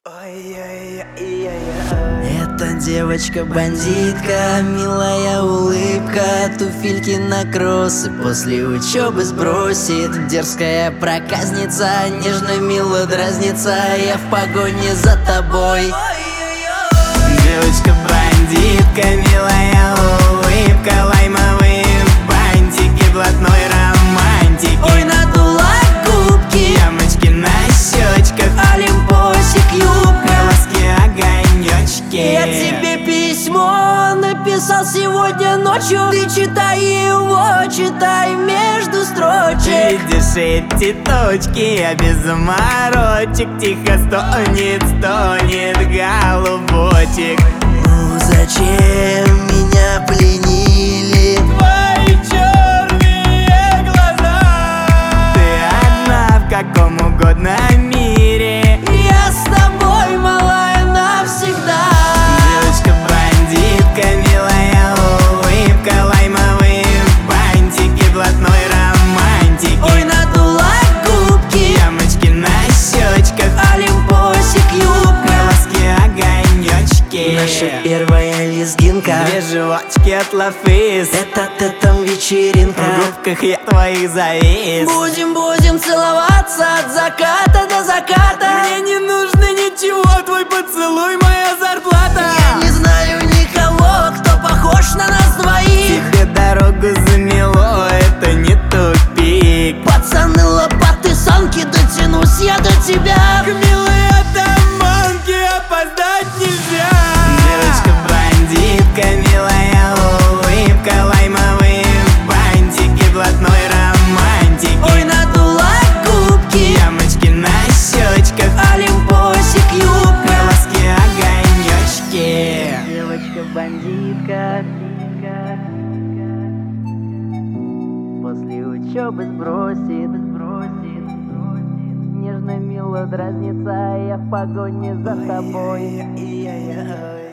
Эта девочка-бандитка, милая улыбка, туфельки на кроссы после учебы сбросит. Дерзкая проказница, нежно мило дразнится, я в погоне за тобой. Девочка-бандитка, милая улыбка, лаймовые бантики, блатной романтики. Ой, надула губки, ямочки на щечках, олимпосик, юбка, глазки, огонечки. Я тебе письмо написал сегодня ночью, ты читай его, читай между строчек. Видишь эти точки, я без заморочек, тихо стонет голубочек. Ну зачем меня пленили Твои черные глаза? Ты одна в каком угодно мире. Я с тобой, малая, навсегда. Девочка-бандитка, милая улыбка, лаймовые бантики, блатной романтики. Ой, надула губки, ямочки на щечках, олимпосик, юбка, глазки, огонечки. наша первая лезгинка, две животики от лафис, это вечеринка. в губках я твоих завис. Будем целоваться от заката до заката. Мне не нужно ничего, твой поцелуй моя зарплата. Я не знаю никого, кто похож на нас двоих. Тихо дорогу замело, это не тупик. Пацаны, лопаты, санки, дотянусь я до тебя. К милой атаманке опоздать нельзя. Девочка-бандитка, милая улыбка, лаймовые бантики, блатной романтики. Ой, надула губки, ямочки на щечках, олимпосик, юбка, глазки, огонечки. Девочка-бандитка, после учебы сбросит, нежно мило дразнится, я в погоне за тобой.